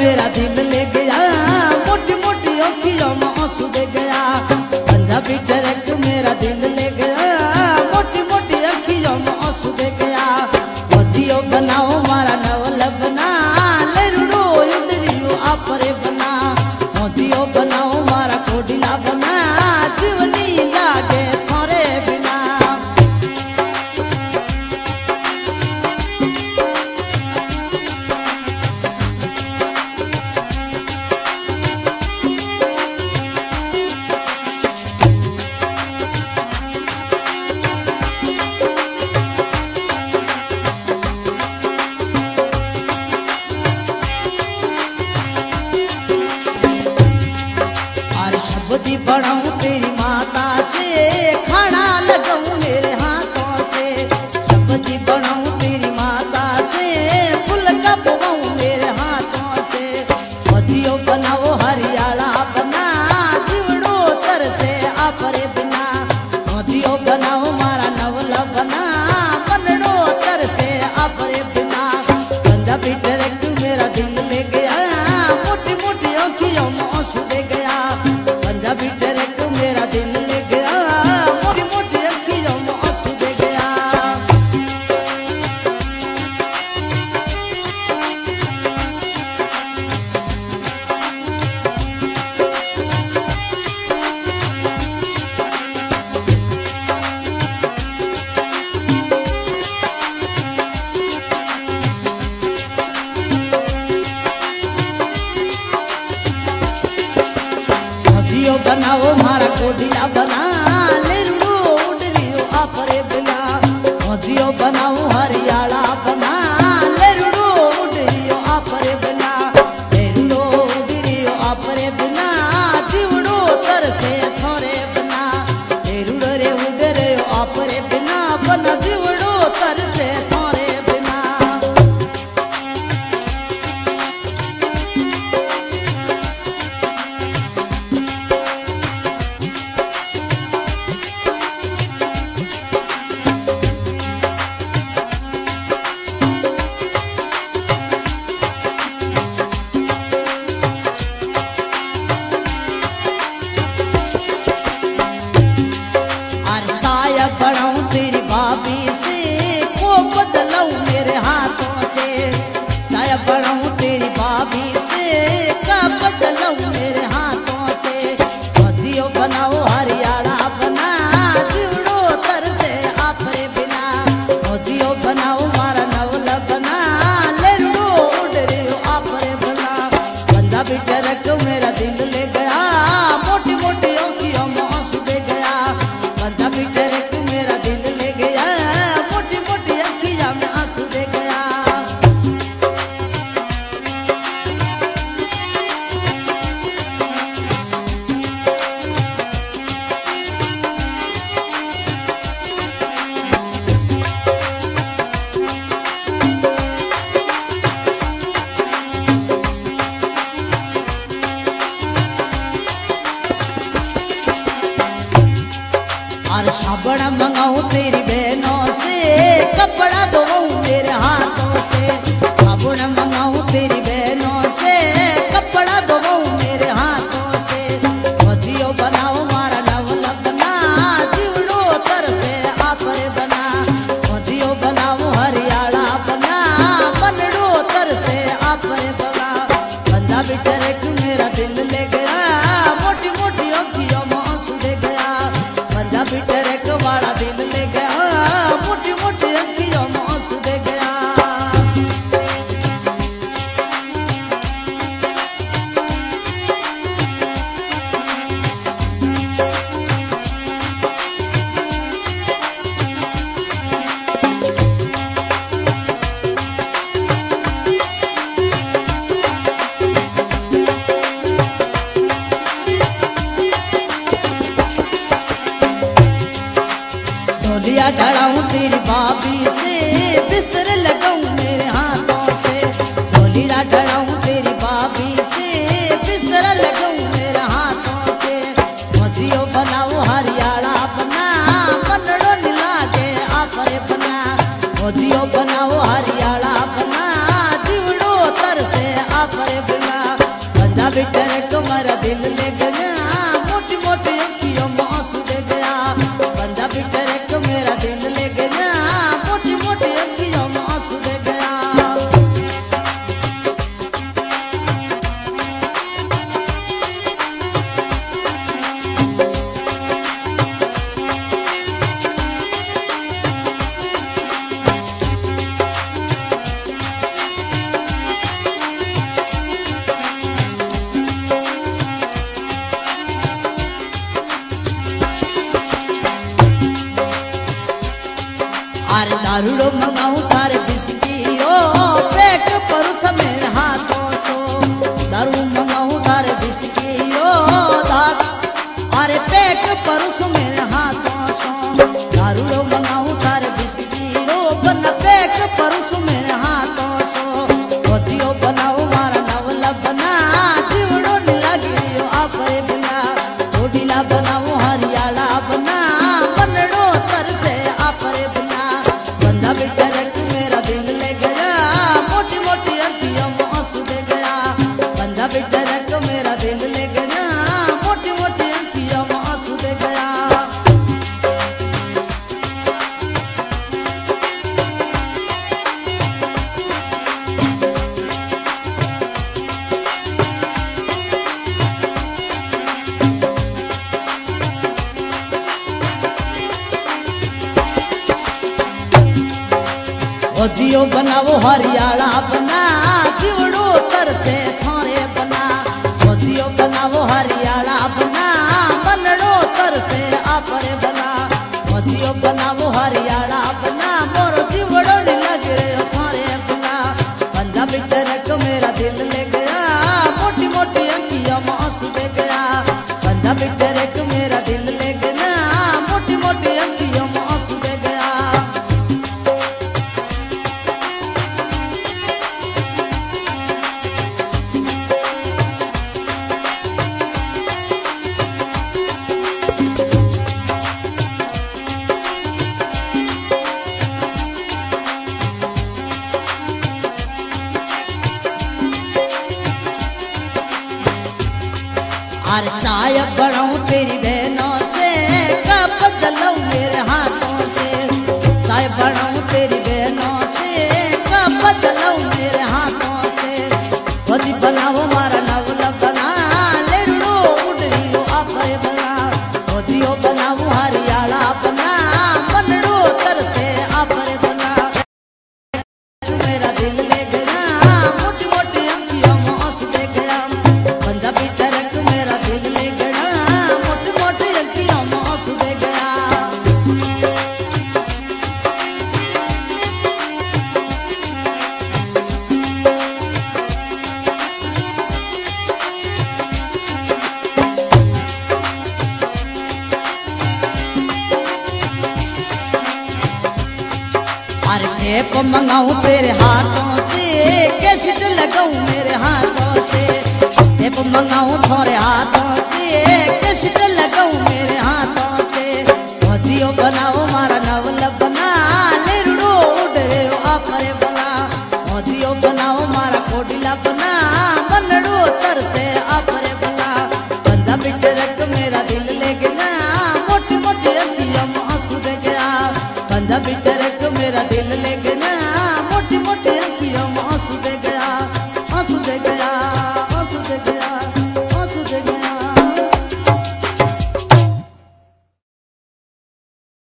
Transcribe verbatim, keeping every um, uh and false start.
मेरा दिल ले गया, मोटी मोटी अखियों में आंसू दे गया। पंजाबी ट्रक मेरा दिल ले गया, मोटी मोटी अखियों में आंसू दे गया। मोतियो बनाओ मारा नवल बना, ले रुड़ो उडरियो आपरे बना। मोतियो बनाओ मारा कोडिला बना, जीवनी लागे थारे बिना। शब्दी बढ़ाऊं तेरी माता से, खाना लगाऊं मेरे हाथों से। शब्दी बढ़ाऊं तेरी माता से, फूल का पवाऊं मेरे हाथों से। मोतियो बनाओ हरियाला बना, जीवड़ो तर से आपरे बिना। मोतियो बनाओ मारा नवला बना, बनड़ो तर से आपरे बिना। पंजाबी ट्रक मेरा दिल ले गया, मोटी मोटी अखियों में आंसू दे गया। पंजाबी ट्रक मेरा दिल ले गया, मोटी मोटी अखियों में आंसू दे गया। मोतियो बनाओ मारा कोडिला बना, ले रुड़ो उडरियो आपरे बिना। मोतियो बनाओ हरियाला बना, ले रुड़ो उडरियो आपरे बिना। ले रुड़ो उडरियो आपरे बिना, जीवड़ो तर से थारे बिना। ले रुड़ो रे उडरियो आपरे बिना, बना जीवड़ो तर से थारे बिना। बढ़ाऊं तेरी भाभी से, को बदलाऊं मेरे हाथों से। चाया बढ़ाऊं तेरी भाभी से, का बदलाऊं मेरे हाथों से। मोतियो बनाओ हरियाला बना, जीवड़ो तर से आपरे बिना। मोतियो बनाओ मारा नवला बना, ले रुड़ो उडरियो आपरे बना। पंजाबी ट्रक मेरा दिल ले गया, मोटी मोटी अखियों में आंसू दे गया। पंजाबी ट्रक मेरा दिल ले गया, मोटी मोटी अखियों में आंसू दे गया। और साबुन मंगाऊं तेरी बहनों से, कपड़ा धोऊं मेरे हाथों से। साबुन मंगाऊं तेरी बहनों से, कपड़ा धोऊं मेरे हाथों से। मोतियो बनाओ मारा नवला बना, जीवड़ो तर से आपरे बना। मोतियो बनाओ हरियाला बना, बनड़ो तर से आपरे बना। पंजाबी ट्रक मेरा दिल ले गया, मोटी मोटी अखियों में आंसू दे गया। पंजाबी ट्रक वाला दिल ले गया, मोटी मोटी अखियों में आंसू दे गया। ढोलिया ढड़ाऊं तेरी भाभी से, बिस्तर लगाऊं मेरे हाथों से। ढोलिया ढड़ाऊं तेरी भाभी से, बिस्तर लगाऊं मेरे हाथों से। मोतियो बनाओ हरियाला बना, बनड़ो नीला के आपरे बना। मोतियो बनाओ हरियाला बना, जीवड़ो तर से आपरे बना। बिटर को मेरा दिल ले गया, मोटी मोटी अखियों में आंसू दे गया। बंदा बिटर को मेरा दिल ले गया, मोटी मोटी अखियों में आंसू दे गया। अरे दारूड़ो मंगाऊं थारे बिस्की ओ पैक परुस मेरे हाथों सो। दारू मंगाऊं थारे बिस्की ओ दाद, अरे पैक परुस मेरे हाथों सो। दारूड़ो मंगाऊं थारे बिस्की ओ बना पैक परुस मेरे हाथों सो। गोदियो बनाओ मारा नवला बना, जीवड़ो लगियो आपरे बिना। ओडीला बनाओ हरियाला बना, बनड़ो तरसे आपरे बिना। बंदा बिटर मेरा दिल ले गया, मोटी मोटी अखियों में आंसू दे गया। बंदा बिटर मेरा दिल ले गया, मोटी मोटी अखियों में आंसू दे गया। गोदियो बनाओ हरियाला बना, जीवड़ो तरसे थारे बना। गोदियो बनाओ हरियाला बना, बनड़ो तरसे आपरे बना। गोदियो बनाओ हरियाला बना, मोर जीवड़ो लग रहे थारे बना। बंदा बिटर को मेरा दिल ले गया, मोटी मोटी अखियों में आंसू दे गया। बंदा बिटर को मेरा दिल ले गया, मोटी मोटी अखियों में आंसू दे गया। अरे चाय बनाऊं तेरी बहनों से, कप जलाऊं मेरे हाथों से। चाय बनाऊं तेरी बहनों से, कप जलाऊं मेरे हाथों से। गोदी बनाओ मारा नवला बना, लेड़ो उड़ियो आपरे बना। गोदियो बनाओ हरियाला बना, बनड़ो तरसे आपरे बना। मेरा दिल ले गया, मोटी मोटी अखियों में आंसू दे गया। बंदा बिटर मेरा दिल ले गया, मोटी मोटी अखियों में आंसू दे गया। अरे टेप मंगाऊं तेरे हाथों से, कैसेट लगाऊं मेरे हाथों से। टेप मंगाऊं थोड़े हाथों से, कैसेट लगाऊं मेरे हाथों से। गोदियो बनाओ मारा नवला बना, लेड़ो उड़ रहे आपरे बना। गोदियो बनाओ मारा कोडिला बना।